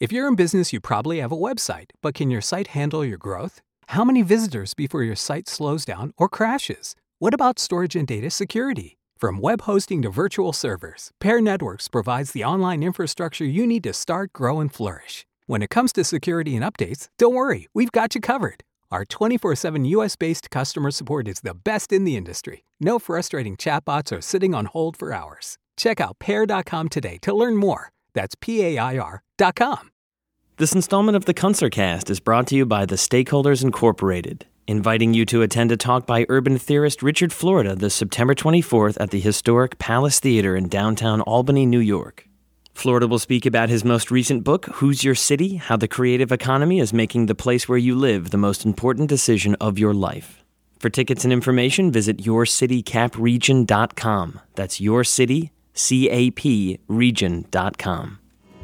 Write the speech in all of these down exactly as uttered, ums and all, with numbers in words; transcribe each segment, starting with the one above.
If you're in business, you probably have a website, but can your site handle your growth? How many visitors before your site slows down or crashes? What about storage and data security? From web hosting to virtual servers, Pair Networks provides the online infrastructure you need to start, grow, and flourish. When it comes to security and updates, don't worry, we've got you covered. Our twenty-four seven U S-based customer support is the best in the industry. No frustrating chatbots or sitting on hold for hours. Check out pair dot com today to learn more. That's P A I R dot com. This installment of the Kunstlercast is brought to you by the Stakeholders Incorporated, inviting you to attend a talk by urban theorist Richard Florida this September twenty-fourth at the historic Palace Theater in downtown Albany, New York. Florida will speak about his most recent book, Who's Your City? How the Creative Economy is Making the Place Where You Live the Most Important Decision of Your Life. For tickets and information, visit your city cap region dot com. That's your city cap region dot com.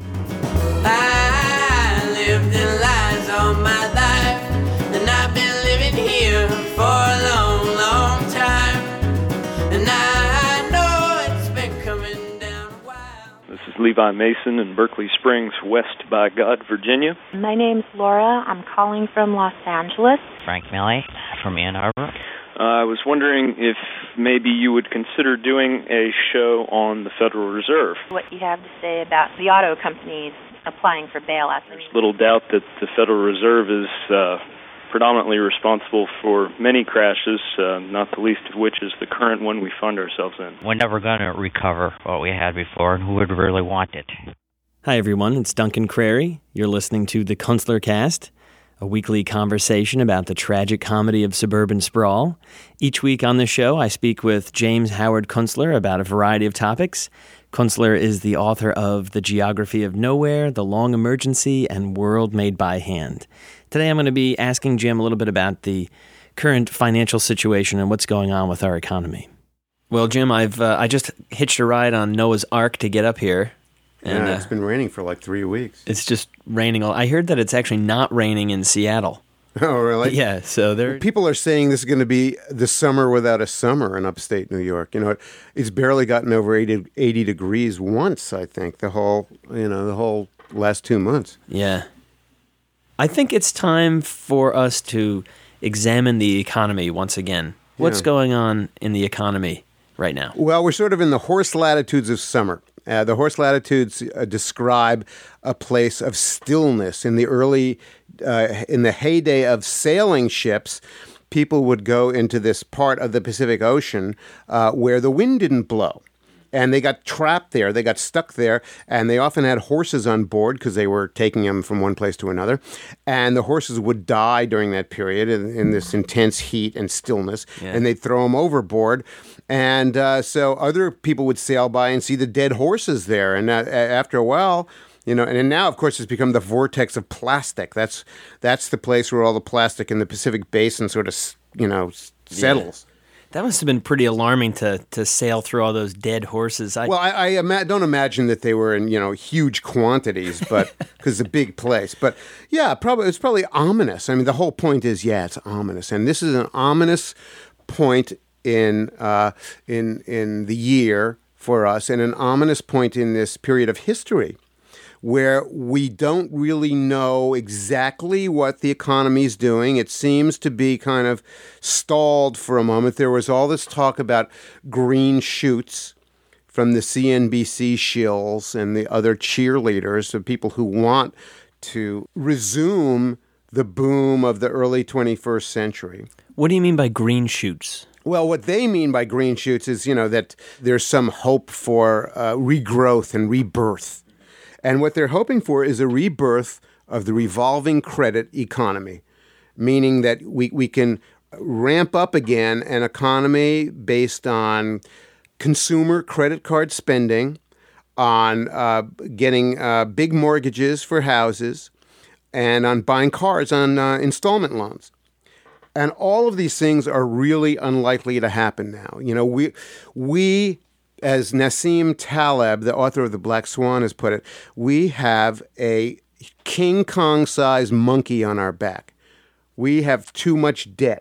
I lived in lies all my life, and I've been living here for a long, long time, and I know it's been coming down a while. This is Levi Mason in Berkeley Springs, West by God, Virginia. My name's Laura. I'm calling from Los Angeles. Frank Milley from Ann Arbor. Uh, I was wondering if maybe you would consider doing a show on the Federal Reserve. What you have to say about the auto companies applying for bailouts. There's little doubt that the Federal Reserve is uh, predominantly responsible for many crashes, uh, not the least of which is the current one we find ourselves in. We're never going to recover what we had before, and who would really want it? Hi, everyone. It's Duncan Crary. You're listening to the Kunstlercast, a weekly conversation about the tragic comedy of suburban sprawl. Each week on the show, I speak with James Howard Kunstler about a variety of topics. Kunstler is the author of The Geography of Nowhere, The Long Emergency, and World Made by Hand. Today I'm going to be asking Jim a little bit about the current financial situation and what's going on with our economy. Well, Jim, I've uh, I just hitched a ride on Noah's Ark to get up here. And, yeah, it's uh, been raining for like three weeks. It's just raining. I heard that it's actually not raining in Seattle. Oh, really? Yeah, so there... Well, people are saying this is going to be the summer without a summer in upstate New York. You know, it, it's barely gotten over eighty, eighty degrees once, I think, the whole, you know, the whole last two months. Yeah. I think it's time for us to examine the economy once again. What's yeah. going on in the economy right now? Well, we're sort of in the horse latitudes of summer. Uh, the horse latitudes uh, describe a place of stillness. In the early, uh, in the heyday of sailing ships, people would go into this part of the Pacific Ocean uh, where the wind didn't blow. And they got trapped there. They got stuck there. And they often had horses on board because they were taking them from one place to another. And the horses would die during that period in, in this intense heat and stillness. Yeah. And they'd throw them overboard. And uh, so other people would sail by and see the dead horses there. And uh, after a while, you know, and now, of course, it's become the vortex of plastic. That's that's the place where all the plastic in the Pacific Basin sort of, you know, settles. Yeah. That must have been pretty alarming to to sail through all those dead horses. I, well, I, I ima- don't imagine that they were in, you know, huge quantities, but because it's a big place. But yeah, probably it's probably ominous. I mean, the whole point is, yeah, it's ominous, and this is an ominous point in uh, in in the year for us, and an ominous point in this period of history, where we don't really know exactly what the economy is doing. It seems to be kind of stalled for a moment. There was all this talk about green shoots from the C N B C shills and the other cheerleaders, the people who want to resume the boom of the early twenty-first century. What do you mean by green shoots? Well, what they mean by green shoots is, you know, that there's some hope for uh, regrowth and rebirth. And what they're hoping for is a rebirth of the revolving credit economy, meaning that we, we can ramp up again an economy based on consumer credit card spending, on uh, getting uh, big mortgages for houses, and on buying cars on uh, installment loans. And all of these things are really unlikely to happen now. You know, we we... as Nassim Taleb, the author of The Black Swan, has put it, we have a King Kong-sized monkey on our back. We have too much debt.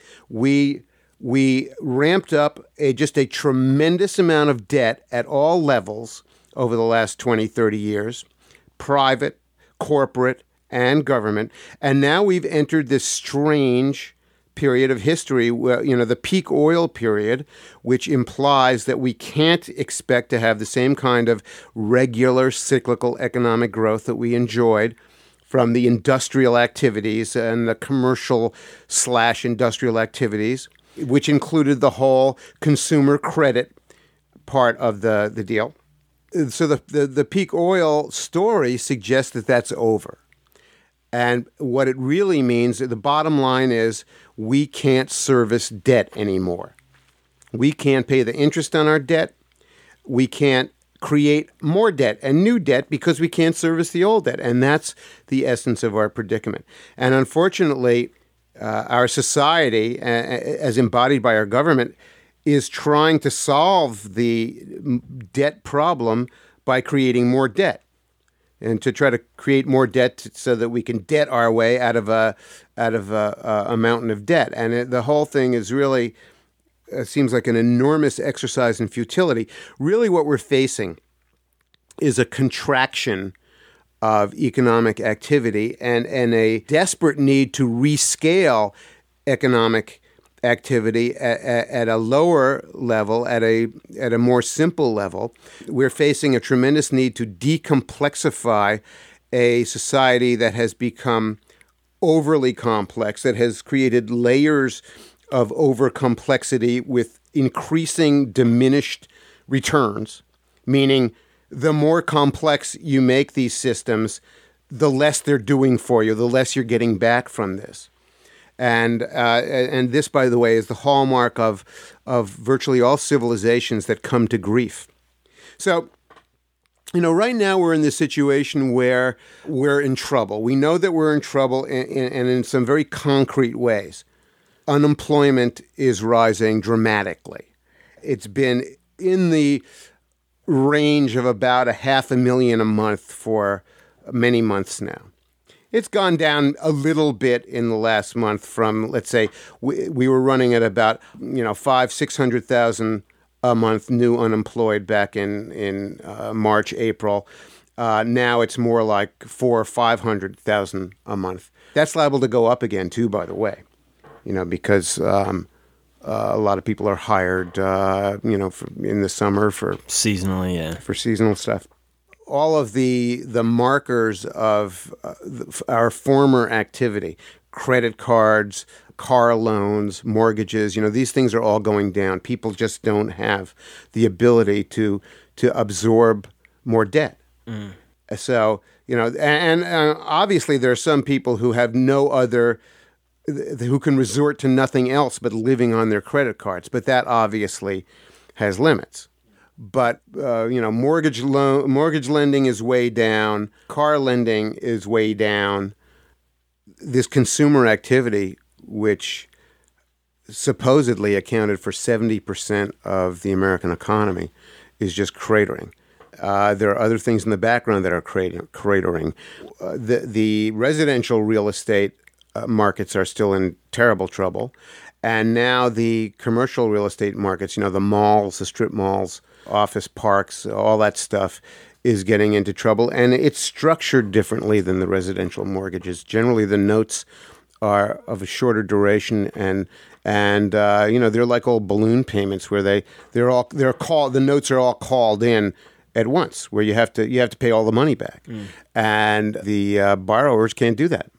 We we ramped up a, just a tremendous amount of debt at all levels over the last twenty, thirty years, private, corporate, and government. And now we've entered this strange period of history, where, you know, the peak oil period, which implies that we can't expect to have the same kind of regular cyclical economic growth that we enjoyed from the industrial activities and the commercial slash industrial activities, which included the whole consumer credit part of the, the deal. So the, the, the peak oil story suggests that that's over. And what it really means, the bottom line is, we can't service debt anymore. We can't pay the interest on our debt. We can't create more debt and new debt because we can't service the old debt. And that's the essence of our predicament. And unfortunately, uh, our society, uh, as embodied by our government, is trying to solve the debt problem by creating more debt, and to try to create more debt so that we can debt our way out of a out of a, a mountain of debt. And it, the whole thing is really uh, seems like an enormous exercise in futility. Really, what we're facing is a contraction of economic activity and, and a desperate need to rescale economic activity at, at a lower level, at a at a more simple level. We're facing a tremendous need to decomplexify a society that has become overly complex, that has created layers of over-complexity with increasing diminished returns, meaning the more complex you make these systems, the less they're doing for you, the less you're getting back from this. And uh, and this, by the way, is the hallmark of of virtually all civilizations that come to grief. So, you know, right now we're in this situation where we're in trouble. We know that we're in trouble, and in, in, in some very concrete ways. Unemployment is rising dramatically. It's been in the range of about a half a million a month for many months now. It's gone down a little bit in the last month from, let's say, we, we were running at about, you know, five, six hundred thousand a month new unemployed back in in uh, March, April. Uh, now it's more like four or five hundred thousand a month. That's liable to go up again too, by the way, you know, because um, uh, a lot of people are hired, uh, you know, for, in the summer for seasonally, yeah, for seasonal stuff. All of the the markers of uh, the, our former activity, credit cards, car loans, mortgages, you know, these things are all going down. People just don't have the ability to to absorb more debt. Mm. So, you know, and, and uh, obviously there are some people who have no other, who can resort to nothing else but living on their credit cards. But that obviously has limits. But, uh, you know, mortgage loan, mortgage lending is way down. Car lending is way down. This consumer activity, which supposedly accounted for seventy percent of the American economy, is just cratering. Uh, there are other things in the background that are cratering. Uh, the, the residential real estate uh, markets are still in terrible trouble. And now the commercial real estate markets, you know, the malls, the strip malls, office parks, all that stuff is getting into trouble. And it's structured differently than the residential mortgages. Generally, the notes are of a shorter duration, and and uh, you know, they're like old balloon payments where they they're all they're called the notes are all called in at once, where you have to you have to pay all the money back, mm. and the uh, borrowers can't do that.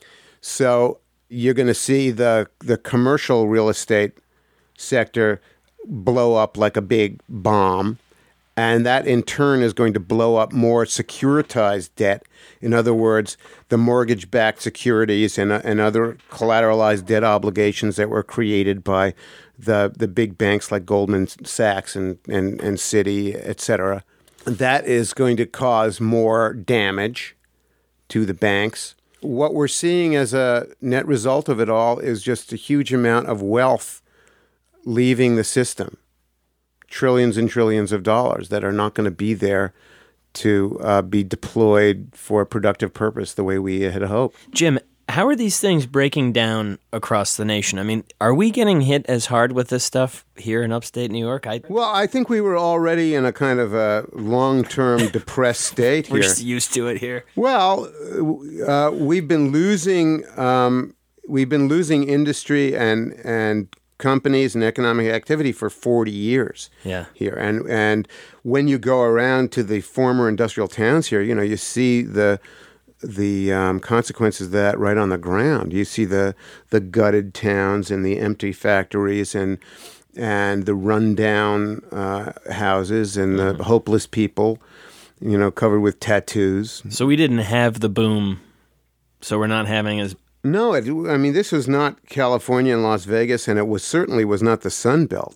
So you're going to see the the commercial real estate sector blow up like a big bomb, and that in turn is going to blow up more securitized debt. In other words, the mortgage-backed securities and, and other collateralized debt obligations that were created by the the big banks like Goldman Sachs and, and, and Citi, et cetera. That is going to cause more damage to the banks. What we're seeing as a net result of it all is just a huge amount of wealth leaving the system, trillions and trillions of dollars that are not going to be there to uh, be deployed for a productive purpose the way we had hoped. Jim, How are these things breaking down across the nation? I mean, are we getting hit as hard with this stuff here in upstate New York? I, Well, I think we were already in a kind of a long-term depressed state here. we're just used to it here. Well, uh, we've been losing um, we've been losing industry and and companies and economic activity for forty years. Yeah. Here, and and when you go around to the former industrial towns here, you know, you see the the um, consequences of that right on the ground. You see the the gutted towns and the empty factories and and the rundown uh, houses and the mm-hmm. hopeless people, you know, covered with tattoos. So we didn't have the boom, so we're not having as... No, it, I mean, this was not California and Las Vegas, and it was certainly was not the Sun Belt.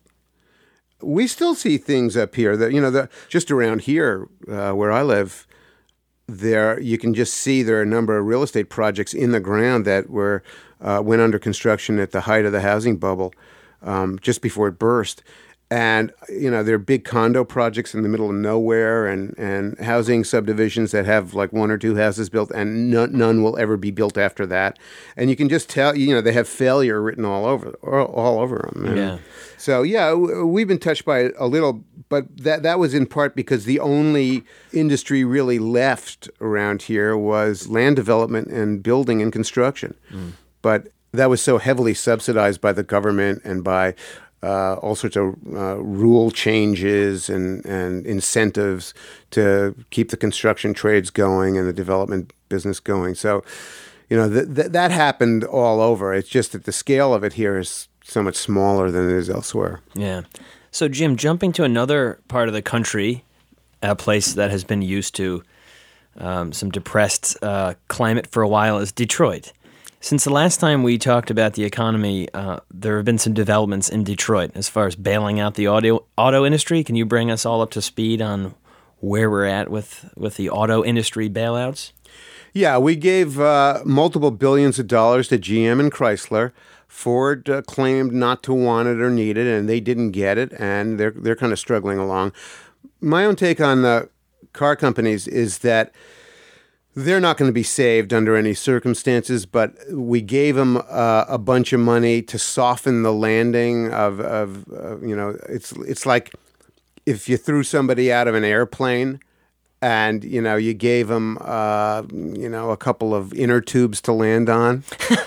We still see things up here that, you know, the, just around here uh, where I live, there you can just see there are a number of real estate projects in the ground that were uh, went under construction at the height of the housing bubble, um, just before it burst. And, you know, there are big condo projects in the middle of nowhere and, and housing subdivisions that have like one or two houses built and none, none will ever be built after that. And you can just tell, you know, they have failure written all over all, all over them. And yeah. So, yeah, we've been touched by it a little, but that, that was in part because the only industry really left around here was land development and building and construction. Mm. But that was so heavily subsidized by the government and by Uh, all sorts of uh, rule changes and, and incentives to keep the construction trades going and the development business going. So, you know, th- th- that happened all over. It's just that the scale of it here is so much smaller than it is elsewhere. Yeah. So, Jim, jumping to another part of the country, a place that has been used to um, some depressed uh, climate for a while is Detroit. Since the last time we talked about the economy, uh, there have been some developments in Detroit as far as bailing out the auto auto industry. Can you bring us all up to speed on where we're at with, with the auto industry bailouts? Yeah, we gave uh, multiple billions of dollars to G M and Chrysler. Ford uh, claimed not to want it or need it, and they didn't get it, and they're they're kind of struggling along. My own take on the car companies is that they're not going to be saved under any circumstances, but we gave them uh, a bunch of money to soften the landing of, of uh, you know, it's it's like if you threw somebody out of an airplane and, you know, you gave them, uh, you know, a couple of inner tubes to land on,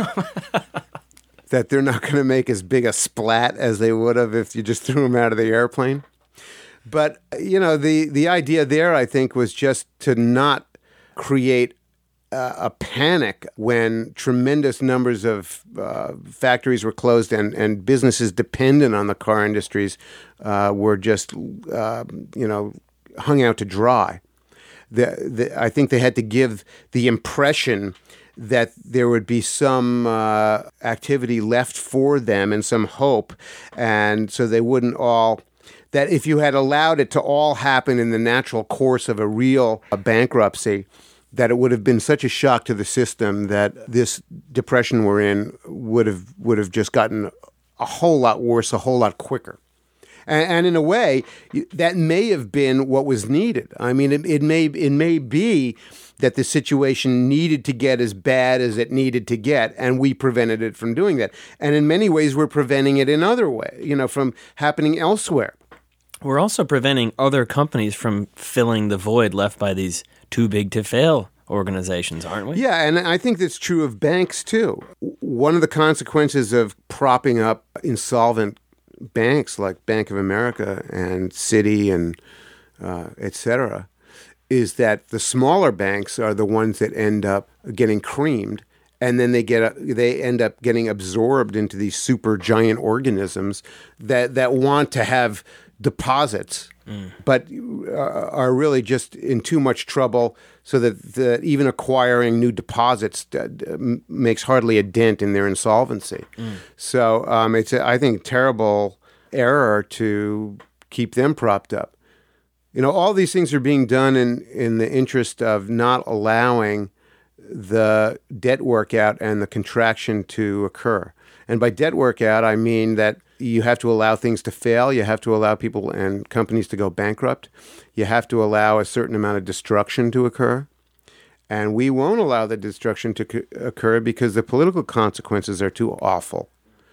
that they're not going to make as big a splat as they would have if you just threw them out of the airplane. But, you know, the, the idea there, I think, was just to not create uh, a panic when tremendous numbers of uh, factories were closed and, and businesses dependent on the car industries uh, were just, uh, you know, hung out to dry. The, the, I think they had to give the impression that there would be some uh, activity left for them and some hope, and so they wouldn't all... that if you had allowed it to all happen in the natural course of a real a bankruptcy, that it would have been such a shock to the system that this depression we're in would have would have just gotten a whole lot worse, a whole lot quicker. And, and in a way, that may have been what was needed. I mean, it, it may it may be that the situation needed to get as bad as it needed to get, and we prevented it from doing that. And in many ways, we're preventing it in other ways, you know, from happening elsewhere. We're also preventing other companies from filling the void left by these too-big-to-fail organizations, aren't we? Yeah, and I think that's true of banks, too. One of the consequences of propping up insolvent banks like Bank of America and Citi and uh, et cetera is that the smaller banks are the ones that end up getting creamed, and then they get they end up getting absorbed into these super giant organisms that, that want to have deposits, mm. but uh, are really just in too much trouble, so that, that even acquiring new deposits uh, makes hardly a dent in their insolvency. Mm. So um, it's, a, I think, terrible error to keep them propped up. You know, all these things are being done in, in the interest of not allowing the debt workout and the contraction to occur. And by debt workout, I mean that you have to allow things to fail. You have to allow people and companies to go bankrupt. You have to allow a certain amount of destruction to occur. And we won't allow the destruction to c- occur because the political consequences are too awful.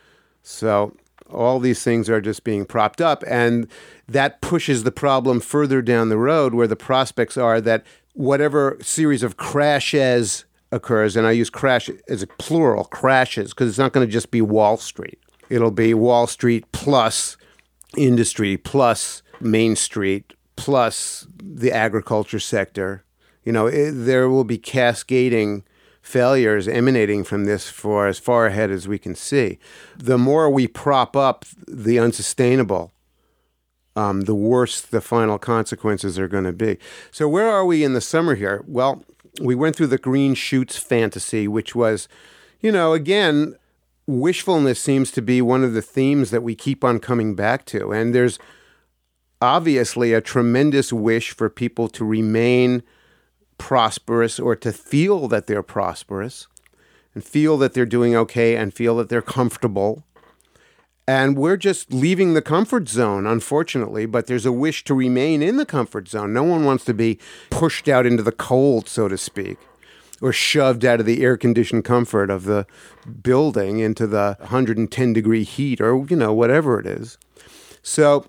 So all these things are just being propped up, and that pushes the problem further down the road, where the prospects are that whatever series of crashes occurs, and I use crash as a plural, crashes, because it's not going to just be Wall Street. It'll be Wall Street plus industry plus Main Street plus the agriculture sector. You know, it, there will be cascading failures emanating from this for as far ahead as we can see. The more we prop up the unsustainable, um, the worse the final consequences are going to be. So where are we in the summer here? Well, we went through the green shoots fantasy, which was, you know, again, wishfulness seems to be one of the themes that we keep on coming back to. And there's obviously a tremendous wish for people to remain prosperous, or to feel that they're prosperous and feel that they're doing okay and feel that they're comfortable. And we're just leaving the comfort zone, unfortunately, but there's a wish to remain in the comfort zone. No one wants to be pushed out into the cold, so to speak, or shoved out of the air-conditioned comfort of the building into the one hundred ten degree heat, or, you know, whatever it is. So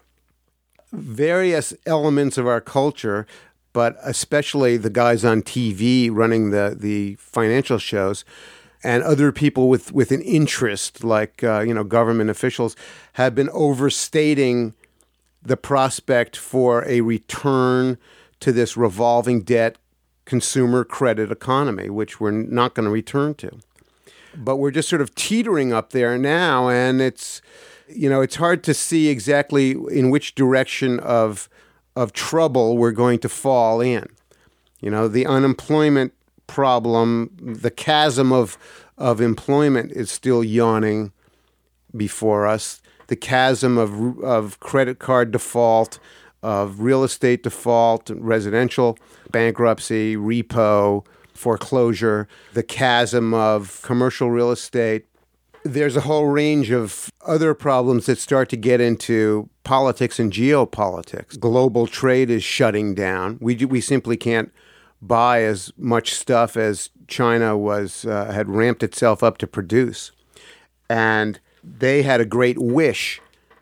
various elements of our culture, but especially the guys on T V running the, the financial shows, and other people with, with an interest, like uh, you know, government officials, have been overstating the prospect for a return to this revolving debt consumer credit economy, which we're not going to return to. But we're just sort of teetering up there now, and it's, you know, it's hard to see exactly in which direction of of trouble we're going to fall in. You know, the unemployment problem, the chasm of of employment is still yawning before us. The chasm of of credit card default, of real estate default, residential bankruptcy, repo, foreclosure, the chasm of commercial real estate. There's a whole range of other problems that start to get into politics and geopolitics. Global trade is shutting down. We do, we simply can't buy as much stuff as China was uh, had ramped itself up to produce. And they had a great wish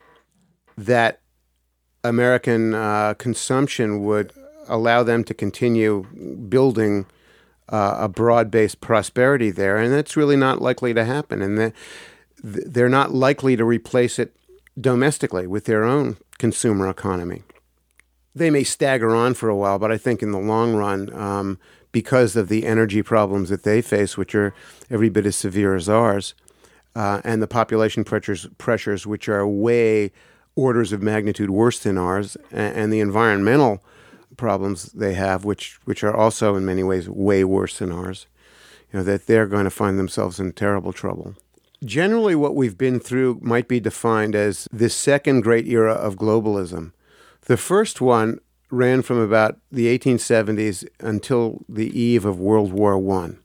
that American uh, consumption would allow them to continue building uh, a broad-based prosperity there, and that's really not likely to happen. And the, they're not likely to replace it domestically with their own consumer economy. They may stagger on for a while, but I think in the long run, um, because of the energy problems that they face, which are every bit as severe as ours, uh, and the population pressures, pressures, which are way orders of magnitude worse than ours, and, and the environmental problems they have, which which are also in many ways way worse than ours, you know, that they're going to find themselves in terrible trouble. Generally, what we've been through might be defined as this second great era of globalism. The first one ran from about the eighteen seventies until the eve of World War One.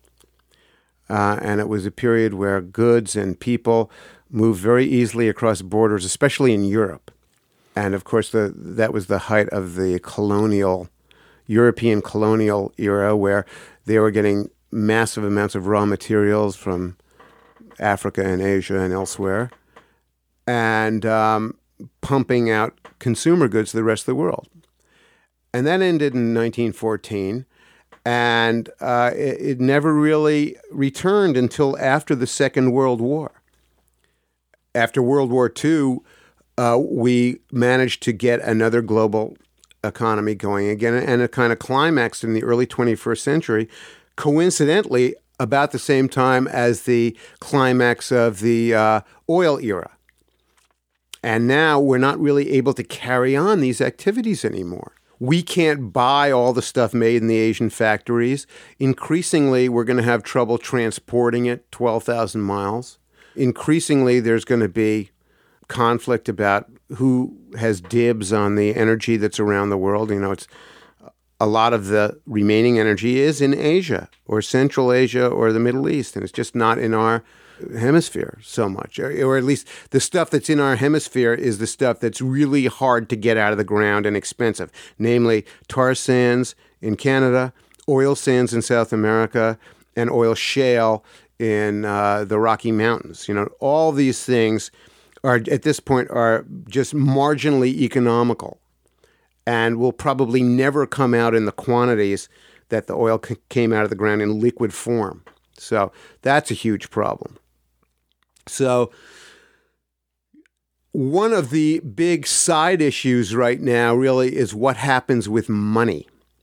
Uh, and it was a period where goods and people moved very easily across borders, especially in Europe. And of course, the, that was the height of the colonial, European colonial era, where they were getting massive amounts of raw materials from Africa and Asia and elsewhere, and um, pumping out consumer goods to the rest of the world. And that ended in nineteen fourteen, and uh, it, it never really returned until after the Second World War. After World War Two, uh, we managed to get another global economy going again, and it kind of climaxed in the early twenty-first century, coincidentally about the same time as the climax of the uh, oil era. And now we're not really able to carry on these activities anymore. We can't buy all the stuff made in the Asian factories. Increasingly, we're going to have trouble transporting it twelve thousand miles. Increasingly, there's going to be conflict about who has dibs on the energy that's around the world. You know, it's a lot of the remaining energy is in Asia or Central Asia or the Middle East, and it's just not in our hemisphere so much. Or, or at least the stuff that's in our hemisphere is the stuff that's really hard to get out of the ground and expensive, namely tar sands in Canada, oil sands in South America and oil shale in uh, the Rocky Mountains. You know, all these things are at this point are just marginally economical and will probably never come out in the quantities that the oil c- came out of the ground in liquid form. So that's a huge problem. So one of the big side issues right now really is what happens with money.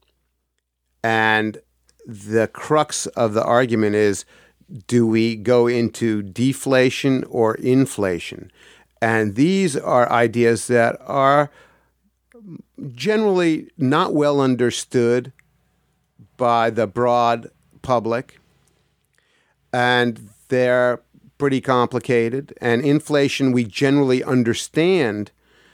And the crux of the argument is, do we go into deflation or inflation? And these are ideas that are generally not well understood by the broad public, and they're pretty complicated. And inflation we generally understand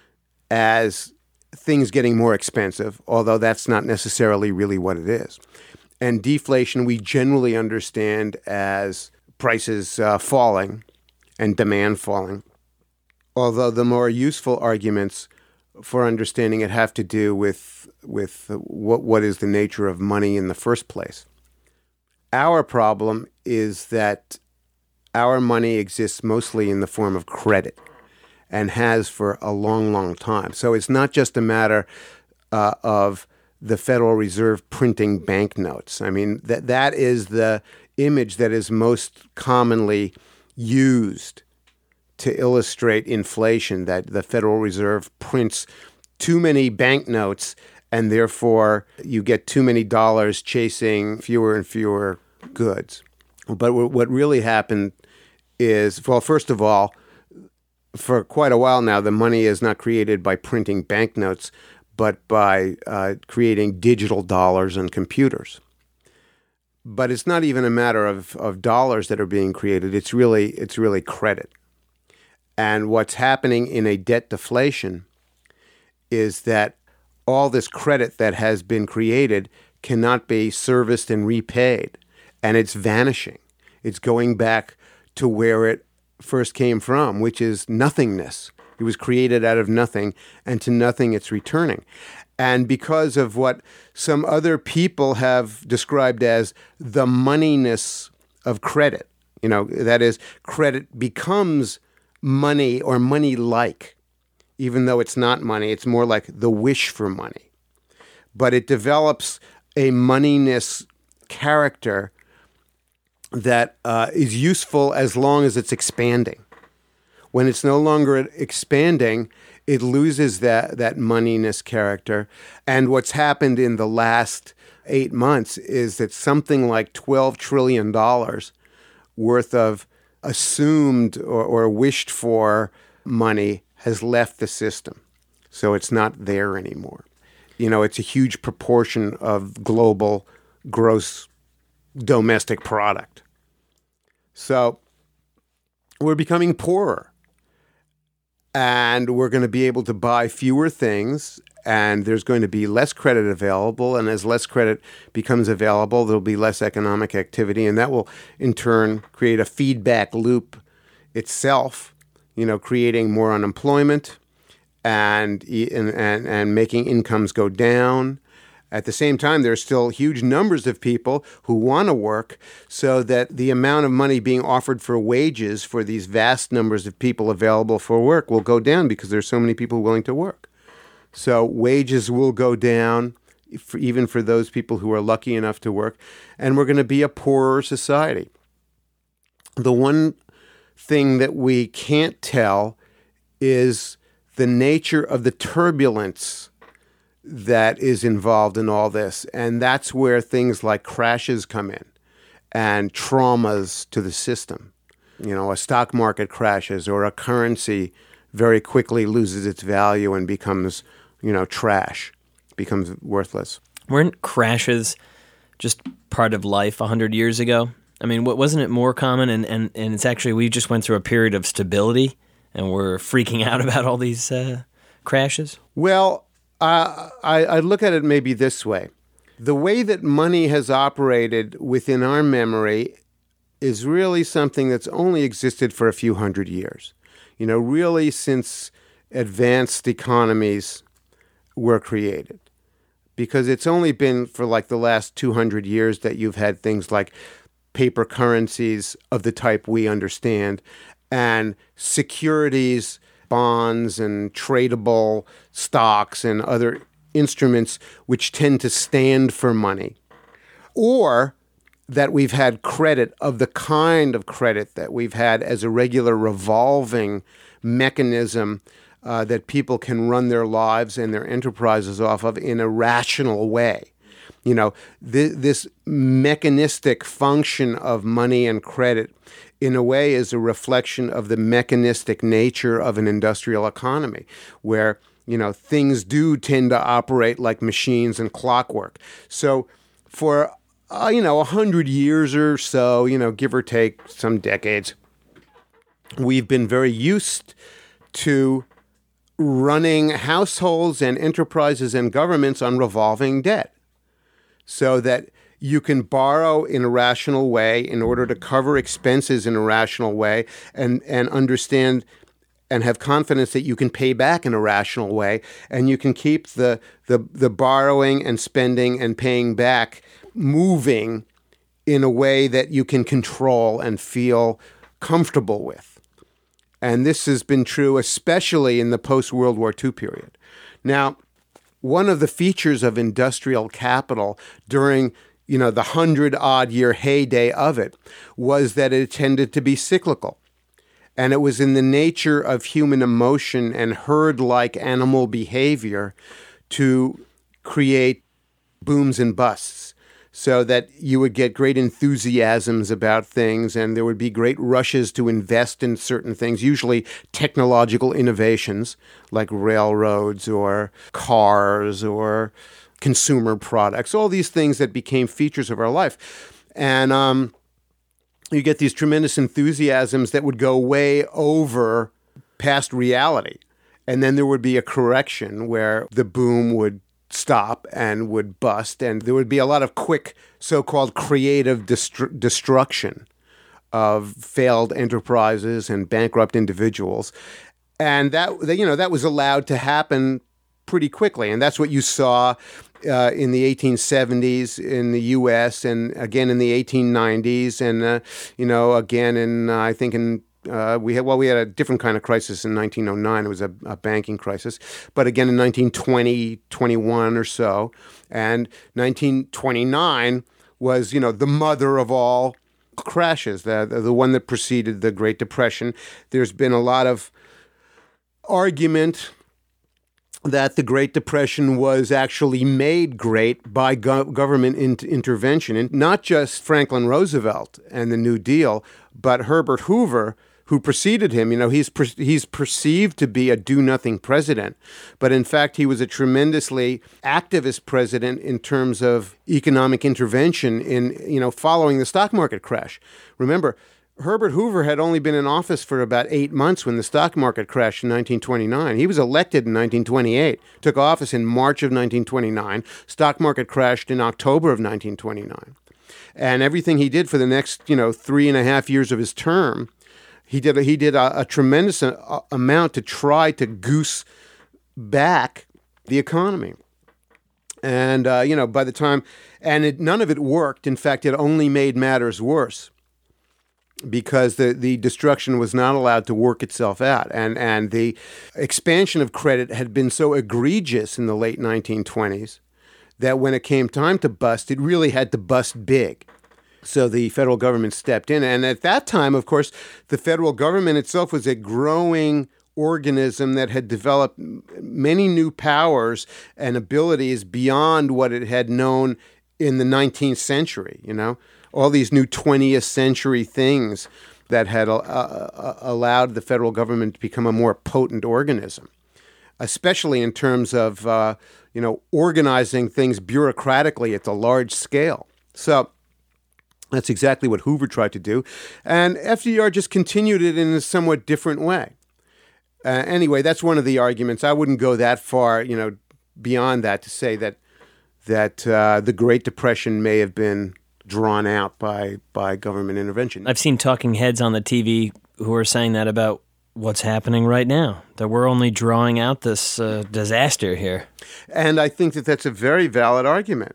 as things getting more expensive, although that's not necessarily really what it is. And deflation we generally understand as prices uh, falling and demand falling, although the more useful arguments for understanding it have to do with with what what is the nature of money in the first place. Our problem is that our money exists mostly in the form of credit and has for a long, long time. So it's not just a matter uh, of the Federal Reserve printing banknotes. I mean, that that is the image that is most commonly used to illustrate inflation, that the Federal Reserve prints too many banknotes and therefore you get too many dollars chasing fewer and fewer goods. But what really happened is, well, first of all, for quite a while now, the money is not created by printing banknotes, but by uh, creating digital dollars and computers. But it's not even a matter of, of dollars that are being created. It's really it's really credit. And what's happening in a debt deflation is that all this credit that has been created cannot be serviced and repaid, and it's vanishing. It's going back to where it first came from, which is nothingness. It was created out of nothing, and to nothing it's returning. And because of what some other people have described as the moneyness of credit, you know, that is, credit becomes money or money-like, even though it's not money. It's more like the wish for money. But it develops a moneyness character that uh, is useful as long as it's expanding. When it's no longer expanding, it loses that, that moneyness character. And what's happened in the last eight months is that something like twelve trillion dollars worth of assumed or, or wished for money has left the system. So it's not there anymore. You know, it's a huge proportion of global gross domestic product. So we're becoming poorer. And we're going to be able to buy fewer things, and there's going to be less credit available. And as less credit becomes available, there'll be less economic activity, and that will in turn create a feedback loop itself, you know, creating more unemployment and and and, and making incomes go down. At the same time, there's still huge numbers of people who want to work, so that the amount of money being offered for wages for these vast numbers of people available for work will go down because there's so many people willing to work. So wages will go down, for, even for those people who are lucky enough to work, and we're going to be a poorer society. The one thing that we can't tell is the nature of the turbulence that is involved in all this. And that's where things like crashes come in and traumas to the system. You know, a stock market crashes, or a currency very quickly loses its value and becomes, you know, trash, becomes worthless. Weren't crashes just part of life a hundred years ago? I mean, wasn't it more common? And, and, and it's actually, we just went through a period of stability and we're freaking out about all these uh, crashes? Well, Uh, I, I look at it maybe this way. The way that money has operated within our memory is really something that's only existed for a few hundred years. You know, really since advanced economies were created. because it's only been for like the last two hundred years that you've had things like paper currencies of the type we understand and securities, bonds, and tradable stocks and other instruments which tend to stand for money. Or that we've had credit of the kind of credit that we've had as a regular revolving mechanism uh, that people can run their lives and their enterprises off of in a rational way. You know, th- this mechanistic function of money and credit in a way is a reflection of the mechanistic nature of an industrial economy where, you know, things do tend to operate like machines and clockwork. So for Uh, you know, a hundred years or so, you know, give or take some decades, we've been very used to running households and enterprises and governments on revolving debt so that you can borrow in a rational way in order to cover expenses in a rational way and, and understand and have confidence that you can pay back in a rational way, and you can keep the the, the borrowing and spending and paying back moving in a way that you can control and feel comfortable with. And this has been true especially in the post-World War Two period. Now, one of the features of industrial capital during, you know, the hundred-odd year heyday of it was that it tended to be cyclical. And it was in the nature of human emotion and herd-like animal behavior to create booms and busts, so that you would get great enthusiasms about things and there would be great rushes to invest in certain things, usually technological innovations like railroads or cars or consumer products, all these things that became features of our life. And um, you get these tremendous enthusiasms that would go way over past reality. And then there would be a correction where the boom would stop and would bust, and there would be a lot of quick so-called creative destru- destruction of failed enterprises and bankrupt individuals. And that, you know, that was allowed to happen pretty quickly. And that's what you saw uh, in the eighteen seventies in the U S and again in the eighteen nineties and, uh, you know, again in, uh, I think in Uh, we had well, we had a different kind of crisis in nineteen oh nine. It was a, a banking crisis, but again in nineteen twenty, twenty-one or so, and nineteen twenty-nine was, you know, the mother of all crashes, the the one that preceded the Great Depression. There's been a lot of argument that the Great Depression was actually made great by go- government in- intervention, and not just Franklin Roosevelt and the New Deal, but Herbert Hoover, who preceded him. You know, he's per- he's perceived to be a do-nothing president, but in fact, he was a tremendously activist president in terms of economic intervention in, you know, following the stock market crash. Remember, Herbert Hoover had only been in office for about eight months when the stock market crashed in nineteen twenty-nine. He was elected in nineteen twenty-eight, took office in March of nineteen twenty-nine. Stock market crashed in October of nineteen twenty-nine. And everything he did for the next, you know, three and a half years of his term, he did a, he did a, a tremendous a, amount to try to goose back the economy. And, uh, you know, by the time, and it, none of it worked. In fact, it only made matters worse because the, the destruction was not allowed to work itself out. And, and the expansion of credit had been so egregious in the late nineteen twenties that when it came time to bust, it really had to bust big. So the federal government stepped in. And at that time, of course, the federal government itself was a growing organism that had developed many new powers and abilities beyond what it had known in the nineteenth century, you know, all these new twentieth century things that had uh, uh, allowed the federal government to become a more potent organism, especially in terms of, uh, you know, organizing things bureaucratically at the large scale. So that's exactly what Hoover tried to do. And F D R just continued it in a somewhat different way. Uh, anyway, that's one of the arguments. I wouldn't go that far, you know, beyond that to say that that uh, the Great Depression may have been drawn out by by government intervention. I've seen talking heads on the T V who are saying that about what's happening right now, that we're only drawing out this uh, disaster here. And I think that that's a very valid argument,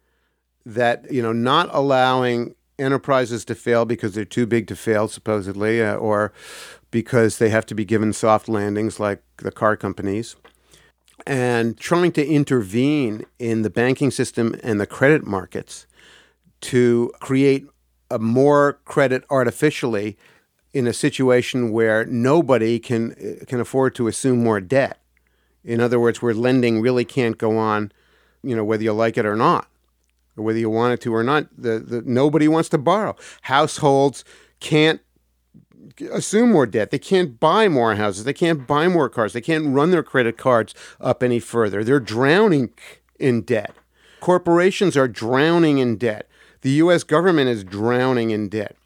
that, you know, not allowing enterprises to fail because they're too big to fail, supposedly, uh, or because they have to be given soft landings like the car companies, and trying to intervene in the banking system and the credit markets to create a more credit artificially in a situation where nobody can can afford to assume more debt. In other words, where lending really can't go on, you know, whether you like it or not, or whether you want it to or not. The, the nobody wants to borrow. Households can't assume more debt. They can't buy more houses. They can't buy more cars. They can't run their credit cards up any further. They're drowning in debt. Corporations are drowning in debt. The U S government is drowning in debt.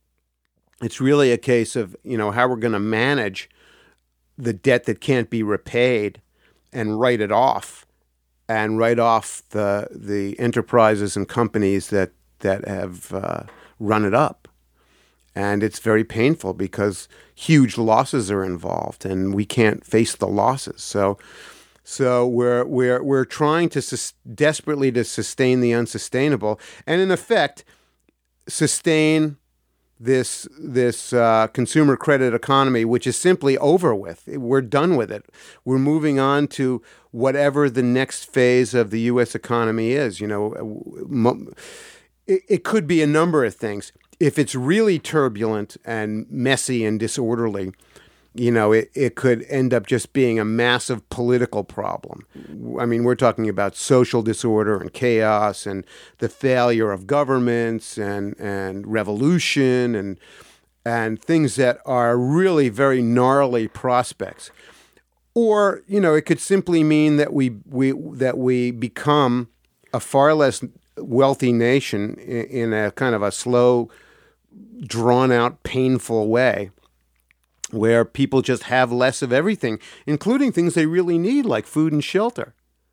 It's really a case of, you know, how we're going to manage the debt that can't be repaid and write it off, and write off the the enterprises and companies that that have uh, run it up. And it's very painful because huge losses are involved, and we can't face the losses. So, so we're we're we're trying to sus- desperately to sustain the unsustainable, and in effect, sustain this this uh, consumer credit economy, which is simply over with. We're done with it. We're moving on to whatever the next phase of the U S economy is. You know, it, it could be a number of things. If it's really turbulent and messy and disorderly, you know, it, it could end up just being a massive political problem. I mean, we're talking about social disorder and chaos and the failure of governments and, and revolution and and things that are really very gnarly prospects. Or, you know, it could simply mean that we we that we become a far less wealthy nation in, in a kind of a slow, drawn-out, painful way, where people just have less of everything, including things they really need, like food and shelter.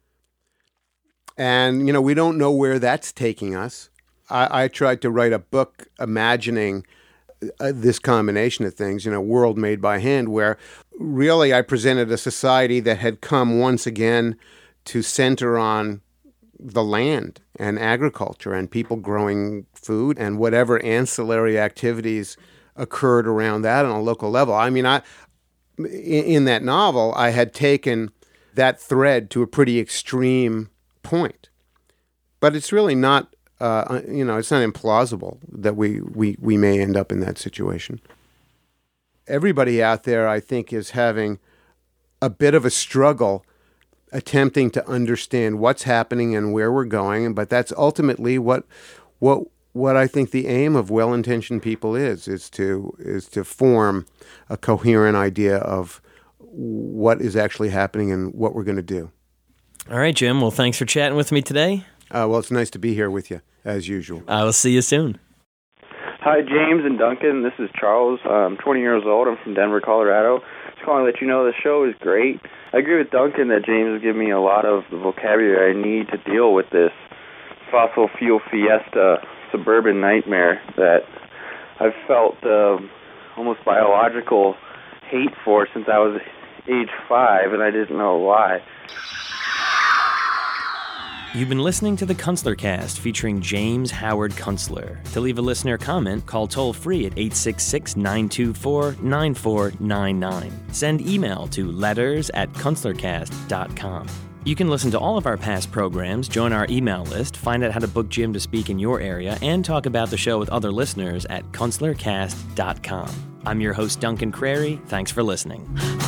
And, you know, we don't know where that's taking us. I, I tried to write a book imagining uh, this combination of things, you know, World Made by Hand, where really I presented a society that had come once again to center on the land and agriculture and people growing food and whatever ancillary activities occurred around that on a local level. I mean, I in, in that novel, I had taken that thread to a pretty extreme point. But it's really not, uh, you know, it's not implausible that we, we, we may end up in that situation. Everybody out there, I think, is having a bit of a struggle attempting to understand what's happening and where we're going. But that's ultimately what what what I think the aim of well-intentioned people is, is to is to form a coherent idea of what is actually happening and what we're going to do. All right, Jim. Well, thanks for chatting with me today. Uh, well, it's nice to be here with you, as usual. I will see you soon. Hi, James and Duncan. This is Charles. I'm twenty years old. I'm from Denver, Colorado. Just calling to let you know the show is great. I agree with Duncan that James has given me a lot of the vocabulary I need to deal with this fossil fuel fiesta suburban nightmare that I've felt uh, almost biological hate for since I was age five, and I didn't know why. You've been listening to the Kunstler Cast featuring James Howard Kunstler. To leave a listener comment, call toll-free at eight six six, nine two four, nine four nine nine. Send email to letters at kunstlercast dot com. You can listen to all of our past programs, join our email list, find out how to book Jim to speak in your area, and talk about the show with other listeners at kunstler cast dot com. I'm your host, Duncan Crary. Thanks for listening.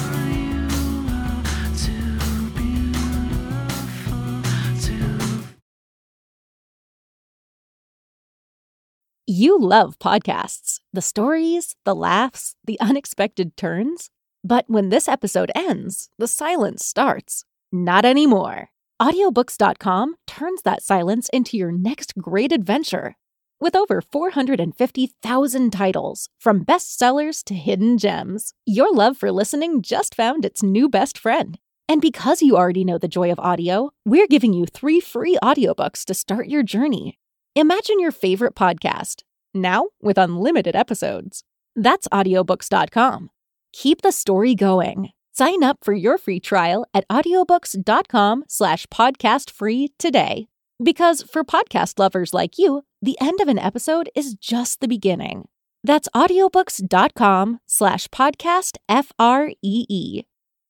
You love podcasts, the stories, the laughs, the unexpected turns. But when this episode ends, the silence starts. Not anymore. audiobooks dot com turns that silence into your next great adventure. With over four hundred fifty thousand titles, from bestsellers to hidden gems, your love for listening just found its new best friend. And because you already know the joy of audio, we're giving you three free audiobooks to start your journey. Imagine your favorite podcast, now with unlimited episodes. That's audiobooks dot com. Keep the story going. Sign up for your free trial at audiobooks.com slash podcast free today. Because for podcast lovers like you, the end of an episode is just the beginning. That's audiobooks.com slash podcast F R E E.